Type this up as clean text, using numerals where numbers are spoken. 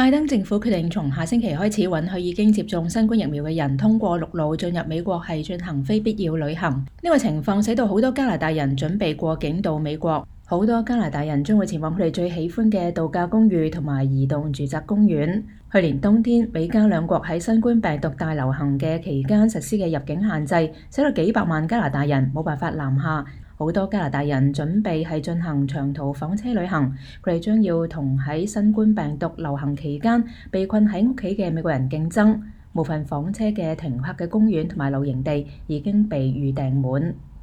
拜登政府決定從下星期開始允許已經接種新冠疫苗嘅人通過陸路進入美國係進行非必要旅行。呢個情況使到好多加拿大人準備過境到美國。好多加拿大人將會前往佢哋最喜歡嘅度假公寓同埋移動住宅公園。去年冬天，美加兩國喺新冠病毒大流行嘅期間實施嘅入境限制，使到幾百萬加拿大人冇辦法南下。好多加拿大人準備係進行長途房車旅行，佢哋將要同喺新冠病毒流行期間被困喺屋企嘅美國人競爭。部分房車嘅停泊嘅公園同埋露營地已經被預訂滿。